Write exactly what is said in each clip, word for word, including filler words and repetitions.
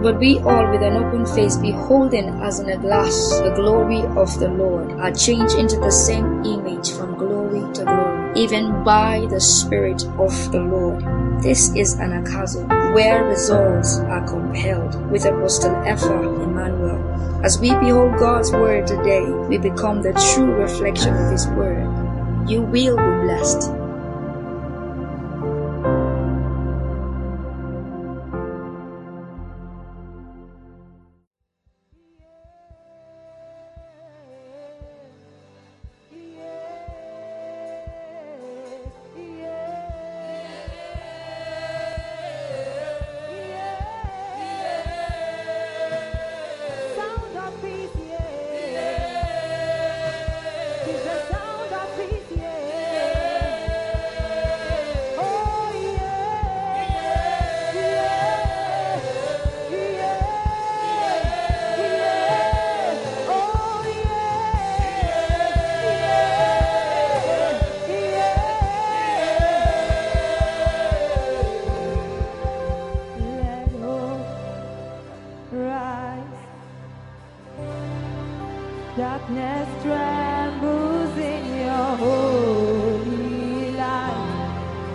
But we all with an open face, beholding as in a glass the glory of the Lord, are changed into the same image from glory to glory, even by the Spirit of the Lord. This is an acaso, where results are compelled with Apostle Epha Emmanuel. As we behold God's word today, we become the true reflection of His word. You will be blessed. Darkness trembles in your holy light.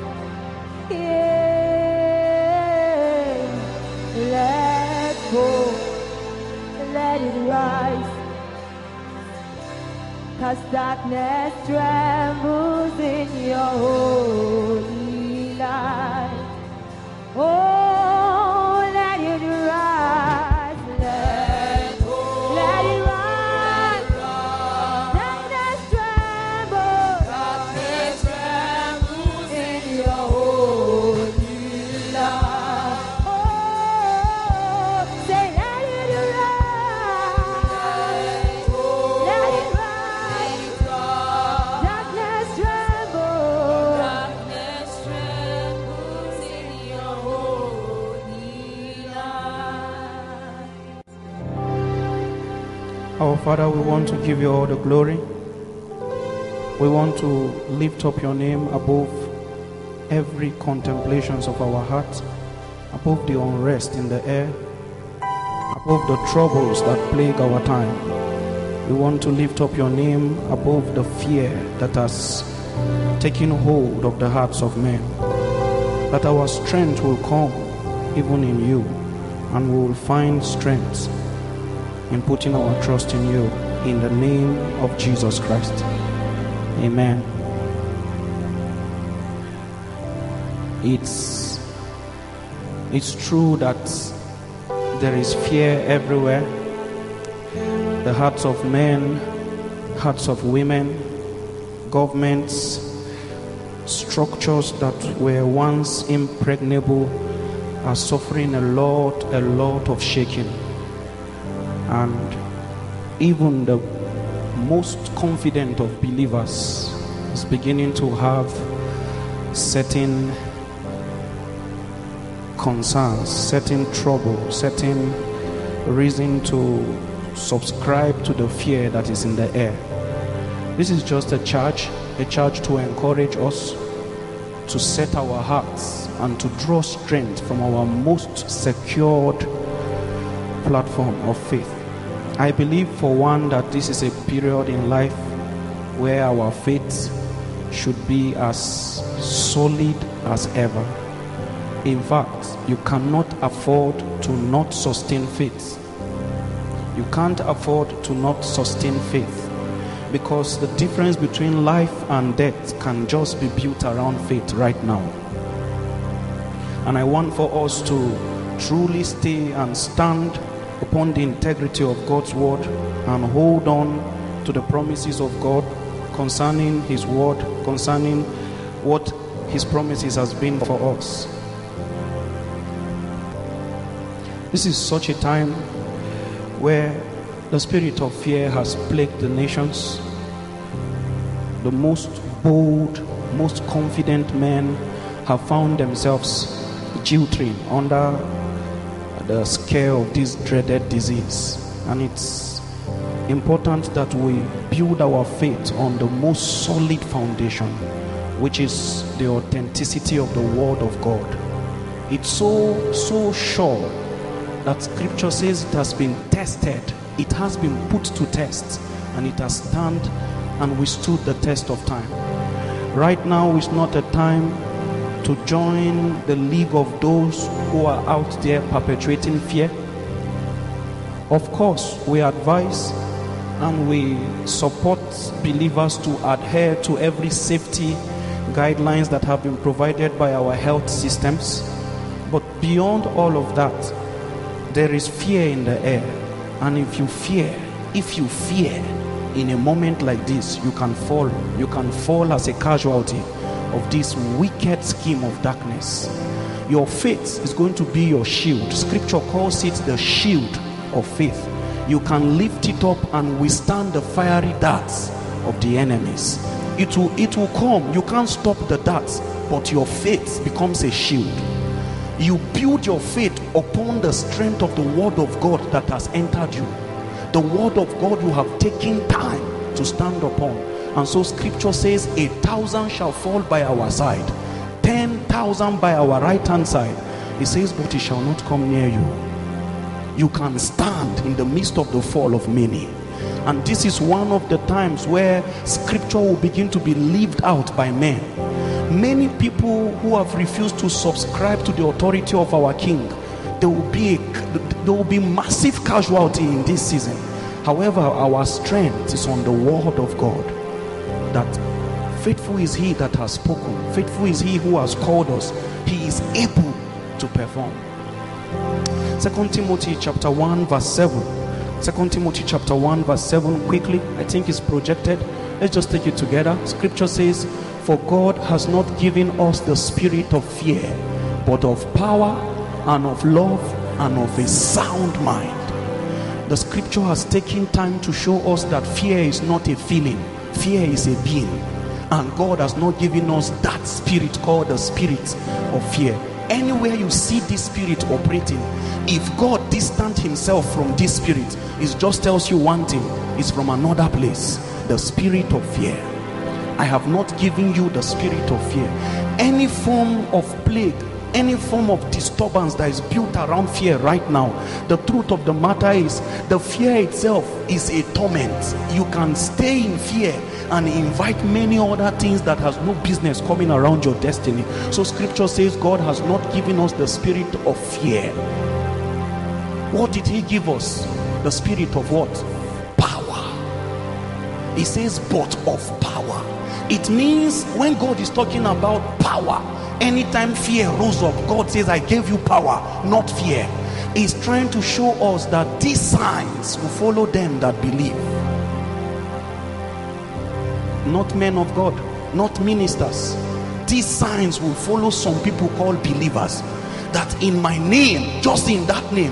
Yeah, let hope, let it rise. 'Cause darkness trembles in your holy light. Oh, let it rise, let, let it rise. Our Father, we want to give you all the glory. We want to lift up your name above every contemplations of our heart, above the unrest in the air, above the troubles that plague our time. We want to lift up your name above the fear that has taken hold of the hearts of men, that our strength will come even in you, and we will find strength in putting our trust in you, in the name of Jesus Christ. Amen. It's it's true that there is fear everywhere. The hearts of men, hearts of women, governments, structures that were once impregnable are suffering a lot, a lot of shaking. And even the most confident of believers is beginning to have certain concerns, certain trouble, certain reason to subscribe to the fear that is in the air. This is just a charge, a charge to encourage us to set our hearts and to draw strength from our most secured platform of faith. I believe for one that this is a period in life where our faith should be as solid as ever. In fact, you cannot afford to not sustain faith. You can't afford to not sustain faith, because the difference between life and death can just be built around faith right now. And I want for us to truly stay and stand upon the integrity of God's word and hold on to the promises of God concerning his word, concerning what his promises has been for us. This is such a time where the spirit of fear has plagued the nations. The most bold, most confident men have found themselves jilting under the scare of this dreaded disease. And it's important that we build our faith on the most solid foundation, which is the authenticity of the word of God. It's so so sure that scripture says it has been tested, it has been put to test, and it has stand and withstood the test of time. Right now is not a time to join the league of those who are out there perpetuating fear. Of course, we advise and we support believers to adhere to every safety guidelines that have been provided by our health systems. But beyond all of that, there is fear in the air. And if you fear, if you fear in a moment like this, you can fall. You can fall as a casualty of this wicked scheme of darkness. Your faith is going to be your shield. Scripture calls it the shield of faith. You can lift it up and withstand the fiery darts of the enemies. It will, it will come. You can't stop the darts, but your faith becomes a shield. You build your faith upon the strength of the word of God that has entered you. The word of God you have taken time to stand upon. And so scripture says, a thousand shall fall by our side, ten thousand by our right hand side. It says, but it shall not come near you. You can stand in the midst of the fall of many. And this is one of the times where scripture will begin to be lived out by men. Many people who have refused to subscribe to the authority of our King, there will be a, there will be massive casualty in this season. However, our strength is on the word of God, that faithful is he that has spoken, faithful is he who has called us. He is able to perform. Second Timothy chapter one verse seven. Second Timothy chapter one verse seven, quickly, I think it's projected. Let's just take it together. Scripture says, for God has not given us the spirit of fear, but of power and of love and of a sound mind. The scripture has taken time to show us that fear is not a feeling, fear is a being. And God has not given us that spirit called the spirit of fear. Anywhere you see this spirit operating, if God distanced himself from this spirit, it just tells you one thing: it's from another place. The spirit of fear. I have not given you the spirit of fear. Any form of plague, any form of disturbance that is built around fear right now, the truth of the matter is the fear itself is a torment. You can stay in fear and invite many other things that has no business coming around your destiny. So scripture says God has not given us the spirit of fear. What did he give us? The spirit of what? Power. He says but of power. It means when God is talking about power, anytime fear rose up, God says I gave you power, not fear. He's trying to show us that these signs will follow them that believe. Not men of God, not ministers. These signs will follow some people called believers, that in my name, just in that name,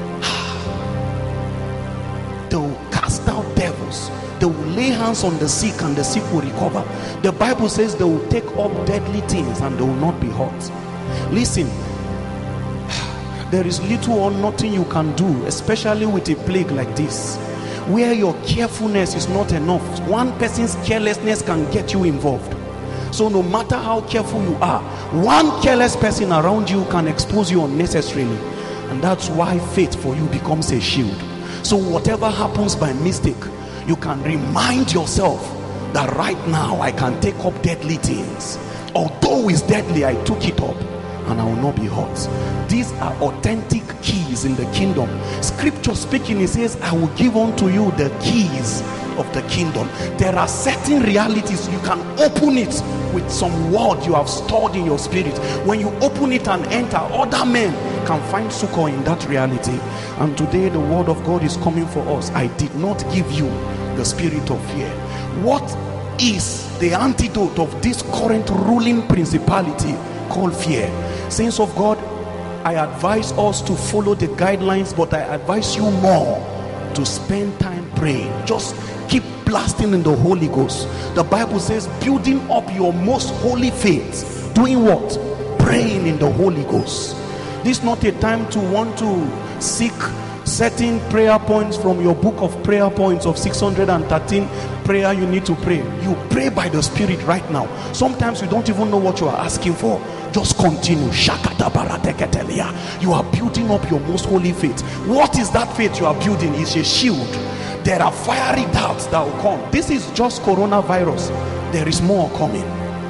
they will cast out devils, they will lay hands on the sick and the sick will recover. The Bible says they will take up deadly things and they will not be hurt. Listen, there is little or nothing you can do, especially with a plague like this, where your carefulness is not enough. One person's carelessness can get you involved. So no matter how careful you are, one careless person around you can expose you unnecessarily. And that's why faith for you becomes a shield. So whatever happens by mistake, you can remind yourself that right now I can take up deadly things. Although it's deadly, I took it up and I will not be hurt. These are authentic keys in the kingdom. Scripture speaking, it says, I will give unto you the keys of the kingdom. There are certain realities you can open it with some word you have stored in your spirit. When you open it and enter, other men can find succor in that reality. And today the word of God is coming for us. I did not give you the spirit of fear. What is the antidote of this current ruling principality called fear? Saints of God, I advise us to follow the guidelines, but I advise you more to spend time praying. Just keep blasting in the Holy Ghost. The Bible says building up your most holy faith. Doing what? Praying in the Holy Ghost. This is not a time to want to seek certain prayer points from your book of prayer points of six hundred thirteen prayer you need to pray. You pray by the Spirit right now. Sometimes you don't even know what you are asking for. Just continue. You are building up your most holy faith. What is that faith you are building? It's a shield. There are fiery darts that will come. This is just coronavirus. There is more coming.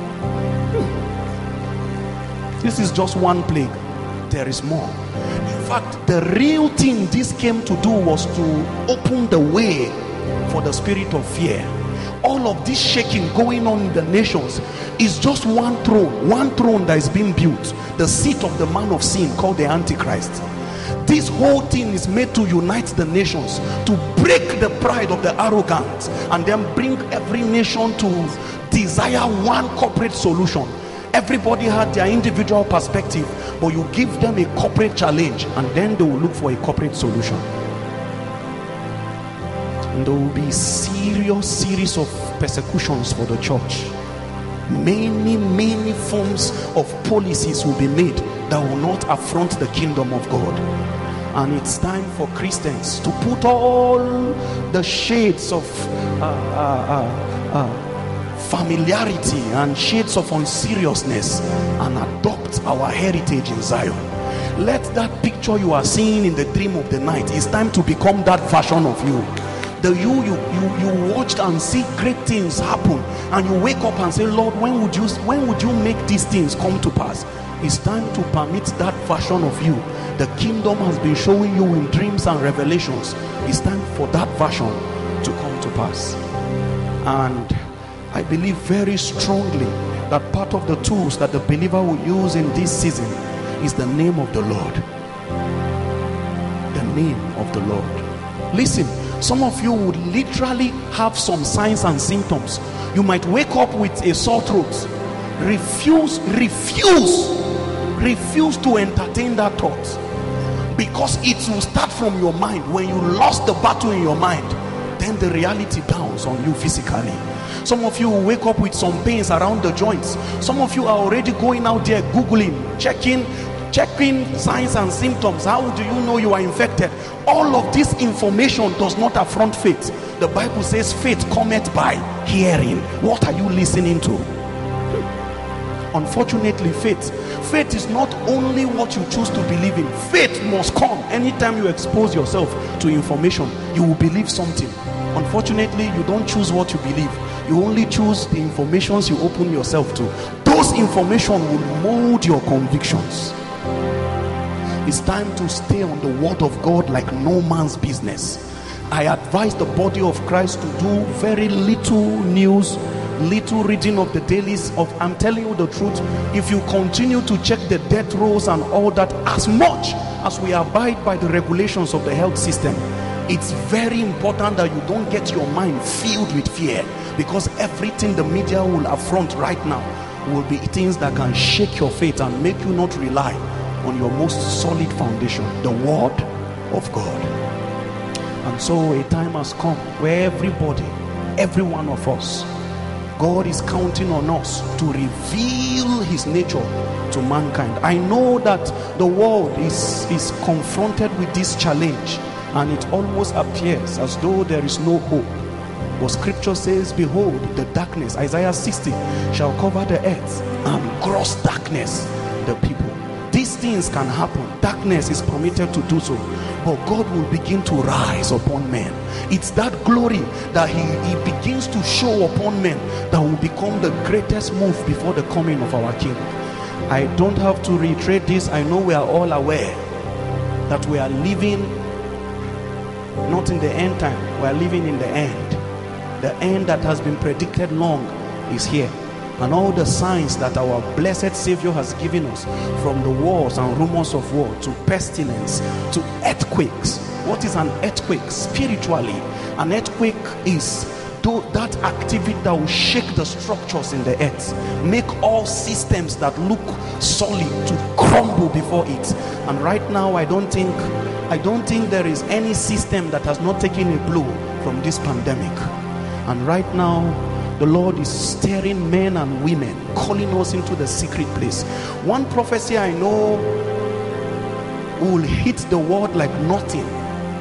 This is just one plague. There is more. In fact, the real thing this came to do was to open the way for the spirit of fear. All of this shaking going on in the nations is just one throne, one throne that is being built, the seat of the man of sin called the Antichrist. This whole thing is made to unite the nations, to break the pride of the arrogant, and then bring every nation to desire one corporate solution. Everybody had their individual perspective, but you give them a corporate challenge, and then they will look for a corporate solution. And there will be serious series of persecutions for the church. Many, many forms of policies will be made that will not affront the kingdom of God. And it's time for Christians to put all the shades of uh, uh, uh, uh, familiarity and shades of unseriousness and adopt our heritage in Zion. Let that picture you are seeing in the dream of the night, it's time to become that version of you. The you you you you watched and see great things happen, and you wake up and say, Lord, when would you when would you make these things come to pass? It's time to permit that version of you. The kingdom has been showing you in dreams and revelations. It's time for that version to come to pass. And I believe very strongly that part of the tools that the believer will use in this season is the name of the Lord. The name of the Lord. Listen, some of you would literally have some signs and symptoms. You might wake up with a sore throat. Refuse, refuse, refuse to entertain that thought, because it will start from your mind. When you lost the battle in your mind, then the reality downs on you physically. Some of you will wake up with some pains around the joints. Some of you are already going out there googling, checking checking signs and symptoms. How do you know you are infected? All of this information does not affront faith. The Bible says faith cometh by hearing. What are you listening to? Unfortunately, faith faith is not only what you choose to believe in. Faith must come anytime you expose yourself to information. You will believe something. Unfortunately, you don't choose what you believe. You only choose the informations you open yourself to. Those information will mold your convictions. It's time to stay on the word of God like no man's business. I advise the body of Christ to do very little news, little reading of the dailies of, I'm telling you the truth, if you continue to check the death rolls and all that, as much as we abide by the regulations of the health system, it's very important that you don't get your mind filled with fear, because everything the media will affront right now will be things that can shake your faith and make you not rely on your most solid foundation, the word of God. And so a time has come where everybody, every one of us, God is counting on us to reveal his nature to mankind. I know that the world is, is confronted with this challenge, and it almost appears as though there is no hope. But scripture says, behold, the darkness, Isaiah sixty, shall cover the earth, and gross darkness the people. These things can happen. Darkness is permitted to do so, but God will begin to rise upon men. It's that glory that he, he begins to show upon men that will become the greatest move before the coming of our King. I don't have to reiterate this. I know we are all aware that we are living not in the end time, we are living in the end. The end that has been predicted long is here. And all the signs that our blessed Savior has given us, from the wars and rumors of war to pestilence to earthquakes. What is an earthquake? Spiritually, an earthquake is that activity that will shake the structures in the earth, make all systems that look solid to crumble before it. And right now, I don't think I don't think there is any system that has not taken a blow from this pandemic. And right now, the Lord is stirring men and women, calling us into the secret place. One prophecy I know will hit the world like nothing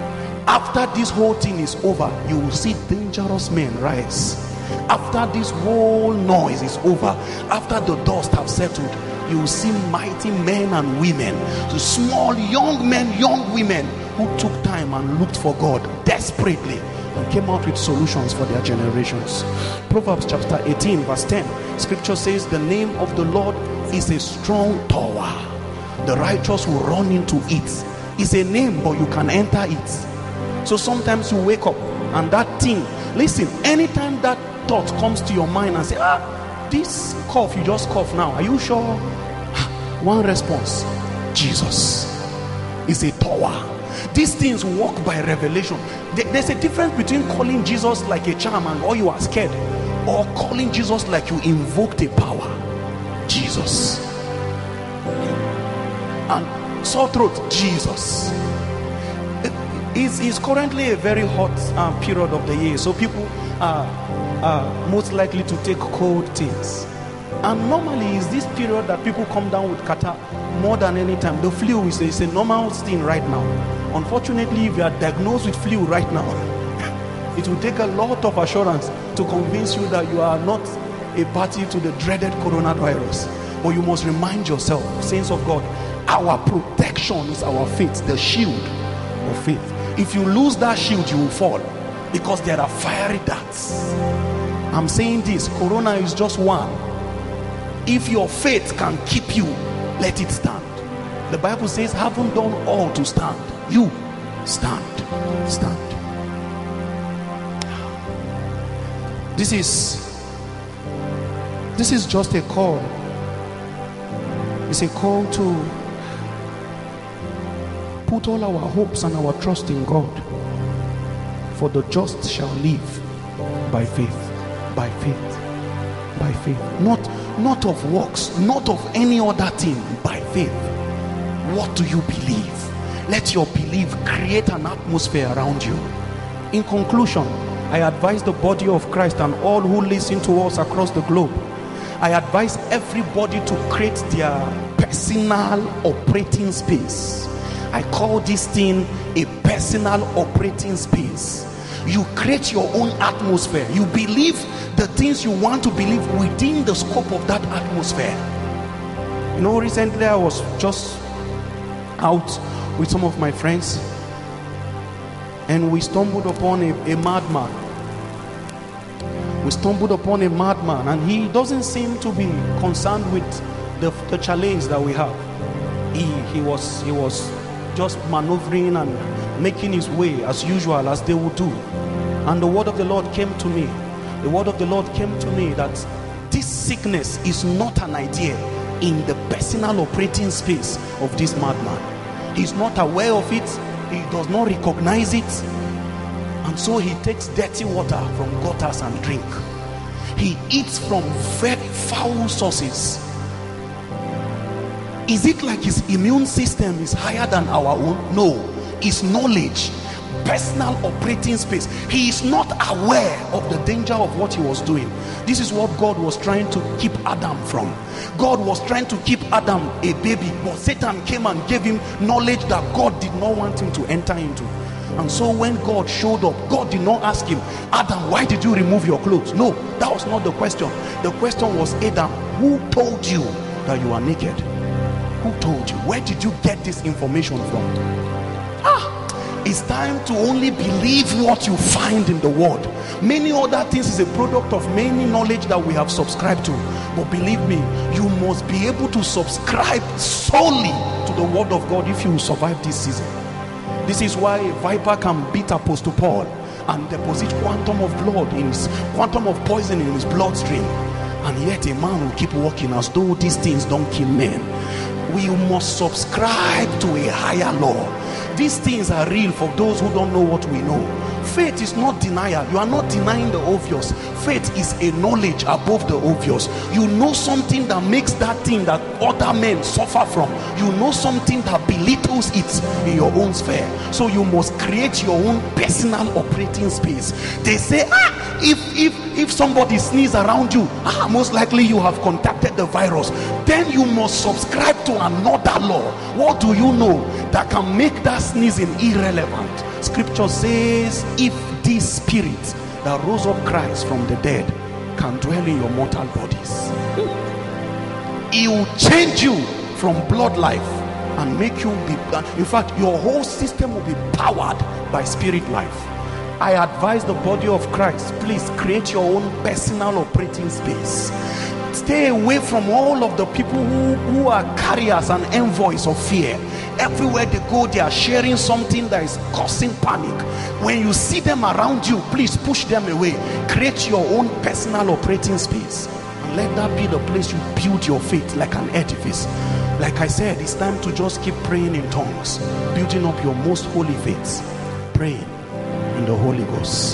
After this whole thing is over, you will see dangerous men rise. After this whole noise is over, after the dust have settled, you will see mighty men and women, so small young men, young women who took time and looked for God desperately and came out with solutions for their generations. Proverbs chapter eighteen verse ten, scripture says, the name of the Lord is a strong tower, the righteous will run into it. It's a name, but you can enter it. So sometimes you wake up and that thing, listen, anytime that thought comes to your mind and say, ah, this cough you just cough now, are you sure? One response, Jesus is a tower. These things walk by revelation. There's a difference between calling Jesus like a charm and or you are scared, or calling Jesus like you invoked a power. Jesus. And sore throat, Jesus. It's, it's currently a very hot uh, period of the year, so people are, are most likely to take cold things. And normally it's this period that people come down with catarrh more than any time. The flu is a, is a normal thing right now. Unfortunately, if you are diagnosed with flu right now, it will take a lot of assurance to convince you that you are not a party to the dreaded coronavirus. But you must remind yourself, saints of God, our protection is our faith, the shield of faith. If you lose that shield, you will fall, because there are fiery darts. I'm saying this, corona is just one. If your faith can keep you, let it stand. The Bible says, haven't done all to stand. You stand, stand. This is this is just a call. It's a call to put all our hopes and our trust in God. For the just shall live by faith, by faith, by faith. Not, not of works, not of any other thing, by faith. What do you believe? Let your belief create an atmosphere around you. In conclusion, I advise the body of Christ and all who listen to us across the globe, I advise everybody to create their personal operating space. I call this thing a personal operating space. You create your own atmosphere. You believe the things you want to believe within the scope of that atmosphere. You know, recently I was just out with some of my friends, and we stumbled upon a, a madman. We stumbled upon a madman, and he doesn't seem to be concerned with the, the challenge that we have. He he was he was just maneuvering and making his way as usual, as they would do. And the word of the Lord came to me. The word of the Lord came to me that this sickness is not an idea in the personal operating space of this madman. He's not aware of it. He does not recognize it. And so he takes dirty water from gutters and drink. He eats from very foul sources. Is it like his immune system is higher than our own? No. It's knowledge, personal operating space. He is not aware of the danger of what he was doing. This is what God was trying to keep Adam from. God was trying to keep Adam a baby, but Satan came and gave him knowledge that God did not want him to enter into. And so when God showed up, God did not ask him, Adam, why did you remove your clothes? No, that was not the question. The question was, Adam, who told you that you are naked? Who told you? Where did you get this information from? Ah, it's time to only believe what you find in the word. Many other things is a product of many knowledge that we have subscribed to. But believe me, you must be able to subscribe solely to the word of God if you will survive this season. This is why a viper can beat Apostle Paul and deposit quantum of blood in his quantum of poison in his bloodstream, and yet a man will keep walking as though these things don't kill men. We must subscribe to a higher law. These things are real for those who don't know what we know. Faith is not denial. You are not denying the obvious. Faith is a knowledge above the obvious. You know something that makes that thing that other men suffer from. You know something that belittles it in your own sphere. So you must create your own personal operating space. They say, ah, if if if somebody sneezes around you, ah, most likely you have contacted the virus. Then you must subscribe to another law. What do you know that can make that sneezing irrelevant? Scripture says, if this spirit that rose up Christ from the dead can dwell in your mortal bodies, he will change you from blood life and make you be, in fact, your whole system will be powered by spirit life. I advise the body of Christ, please create your own personal operating space. Stay away from all of the people who, who are carriers and envoys of fear. Everywhere they go, they are sharing something that is causing panic. When you see them around you, please push them away. Create your own personal operating space, and let that be the place you build your faith like an edifice. Like I said, it's time to just keep praying in tongues, building up your most holy faith, praying in the Holy Ghost.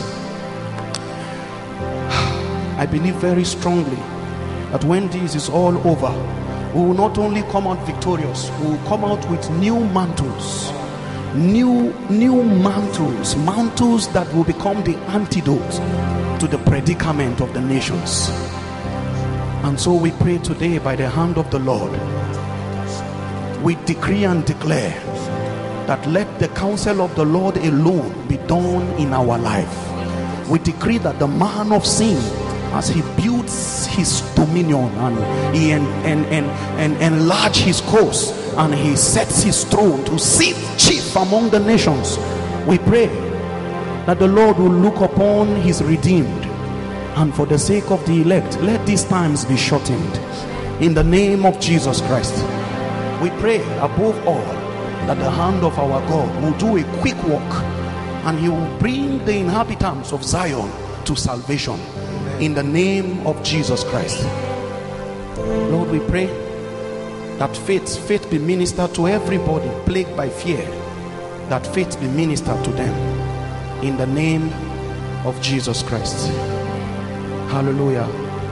I believe very strongly that when this is all over, we will not only come out victorious, we will come out with new mantles, new new mantles, mantles that will become the antidote to the predicament of the nations. And so we pray today, by the hand of the Lord, we decree and declare that let the counsel of the Lord alone be done in our life. We decree that the man of sin, as he builds his dominion and he en en en en enlarge his course and he sets his throne to sit chief among the nations, we pray that the Lord will look upon his redeemed, and for the sake of the elect, let these times be shortened in the name of Jesus Christ. We pray above all that the hand of our God will do a quick work, and he will bring the inhabitants of Zion to salvation in the name of Jesus Christ. Lord, we pray that faith faith be ministered to everybody plagued by fear, that faith be ministered to them in the name of Jesus Christ. Hallelujah.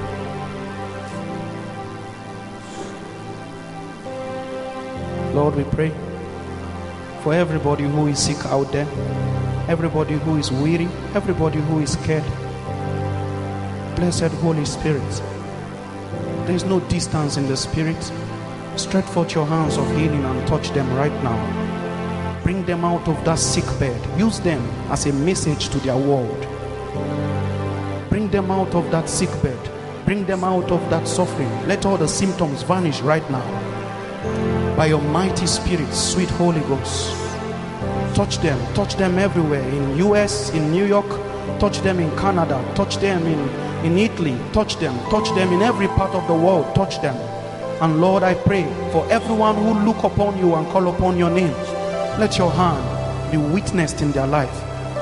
Lord, we pray for everybody who is sick out there, everybody who is weary, everybody who is scared. Blessed Holy Spirit, there is no distance in the Spirit. Stretch forth your hands of healing and touch them right now. Bring them out of that sick bed. Use them as a message to their world. Bring them out of that sick bed. Bring them out of that suffering. Let all the symptoms vanish right now. By your mighty Spirit, sweet Holy Ghost, touch them. Touch them everywhere. In U S, in New York, touch them in Canada, touch them in, in Italy, touch them, touch them in every part of the world, touch them. And Lord, I pray for everyone who look upon you and call upon your name, let your hand be witnessed in their life.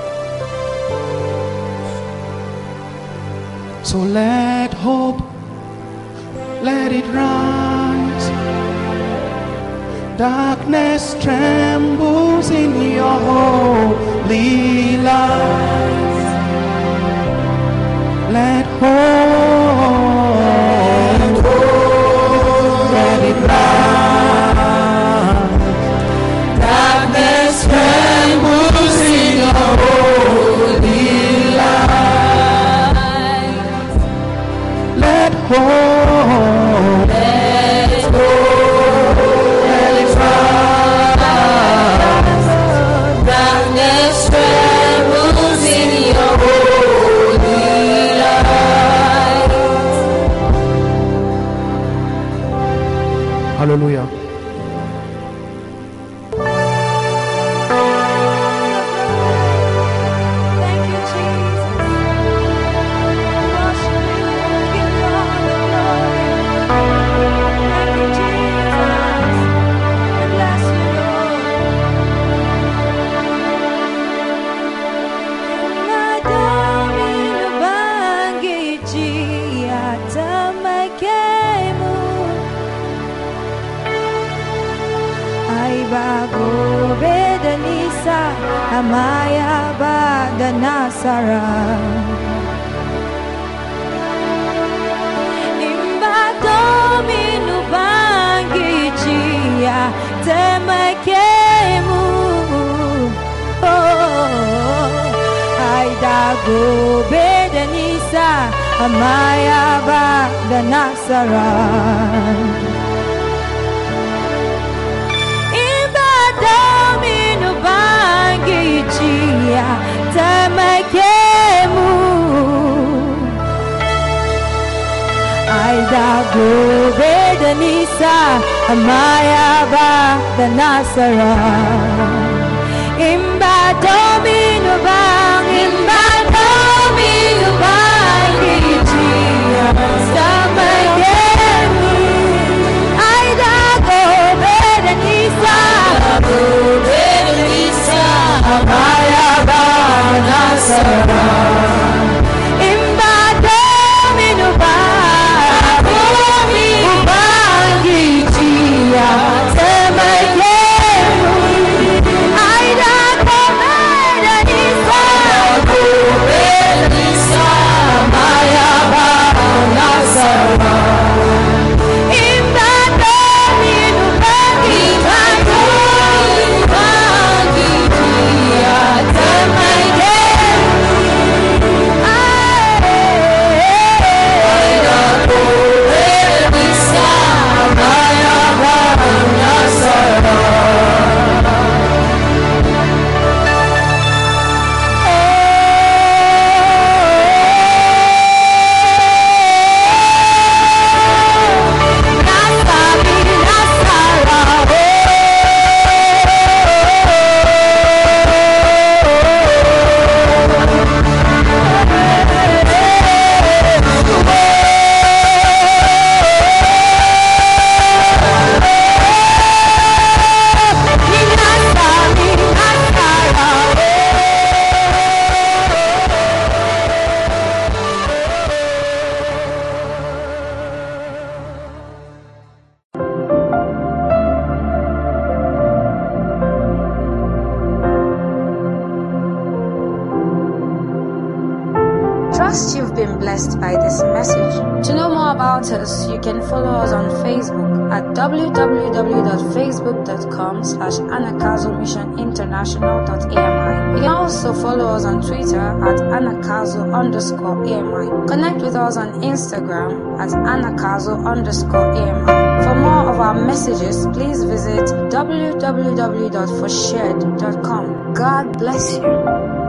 So let hope, let it rise. Darkness trembles in your holy light. Let hope, let it rise. Darkness trembles in your holy light. Let hope, let hope, let it rise. Darkness trembles in your holy light. Hallelujah. Thank you, Jesus. Worship you, give you all the glory. Thank you, Jesus. We bless you, Lord. Madami nubangiji atamakemu ay bago bedanisa amaya badanasara imbadomi nubangiji atamakemu oh ay dago bedanisa amaya badanasara Ibadami nubangiji njia tamakemu Aida gobe da nisa amaya ba da nasara Imba domino bang imba domino bang njia tamakemu Aida gobe da nisa gobe da nisa amaya ba nasara Imba domino bang domino bang njia tamakemu Aida gobe da nisa gobe da nisa amaya ba nasara Imba domino bang imba domino bang njia tamakemu Aida gobe da nisa amaya ba nasara Trust you've been blessed by this message. To know more about us, you can follow us on Facebook at w w w dot facebook dot com slash anakazo mission international dot a m i. You can also follow us on Twitter at anakazo underscore A M I. Connect with us on Instagram at anakazo underscore A M I. For more of our messages, please visit w w w dot forshared dot com. God bless you.